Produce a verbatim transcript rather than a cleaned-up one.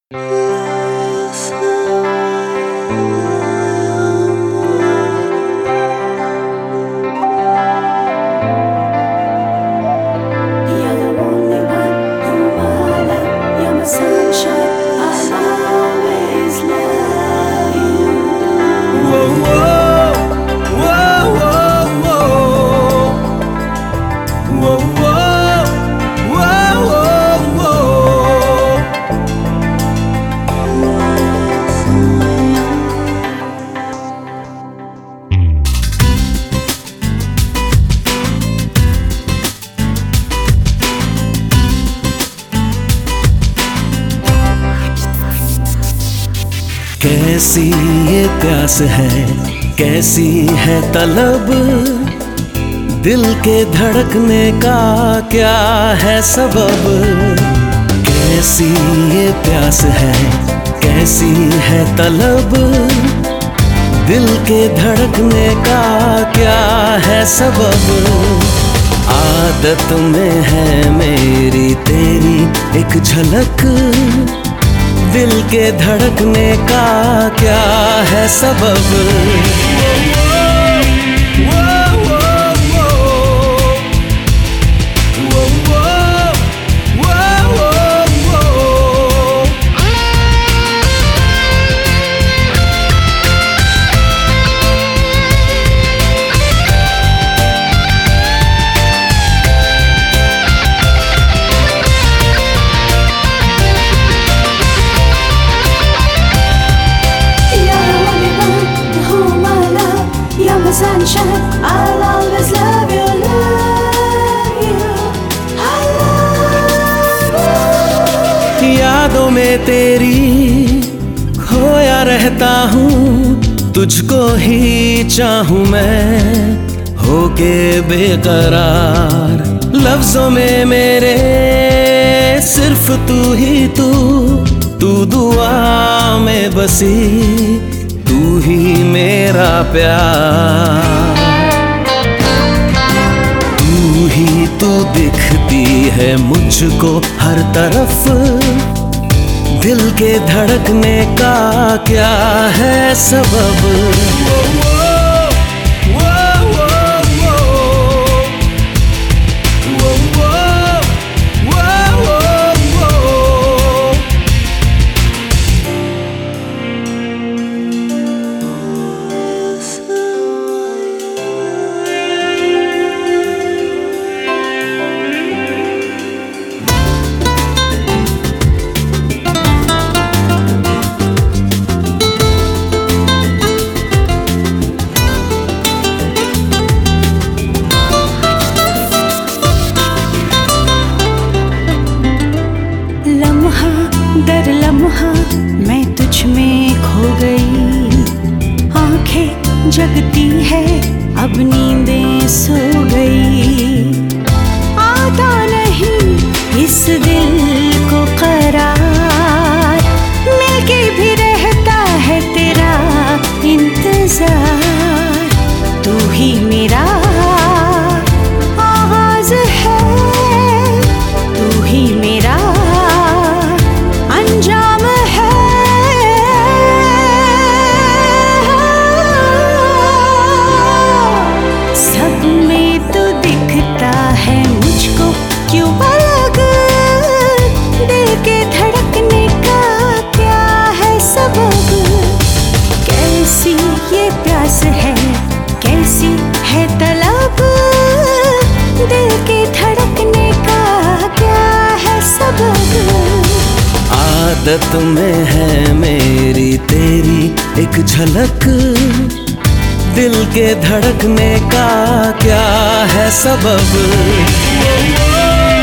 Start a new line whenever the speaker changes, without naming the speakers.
कैसी ये प्यास है, कैसी है तलब, दिल के धड़कने का क्या है सबब। कैसी ये प्यास है, कैसी है तलब, दिल के धड़कने का क्या है सबब। आदत में है मेरी तेरी एक झलक, दिल के धड़कने का क्या है सबब।
Sunshine, I'll always love you, love you, I love you।
यादों में तेरी खोया रहता हूँ, तुझको ही चाहूँ मैं होके बेकरार। लफ्जों में मेरे सिर्फ तू ही तू, तू दुआ में बसी, तू ही मेरा प्यार। तू ही तू दिखती है मुझको हर तरफ, दिल के धड़कने का क्या है सबब।
दर लम्हा मैं तुझ में खो गई, आंखें जगती है अब नींदें सो गई। आता नहीं इस दिल को करार, मिलके भी रहता है तेरा इंतजार। तू ही मेरा आवाज है, तू ही मेरा अंजाम है। सब में तो दिखता है मुझको क्यों अलग, दिल के धड़कने का क्या है सबब। कैसी ये प्यास है, कैसी है तलब, दिल के धड़कने का क्या है सबब।
आदत में है मेरी तेरी एक झलक, दिल के धड़कने का क्या है सबब।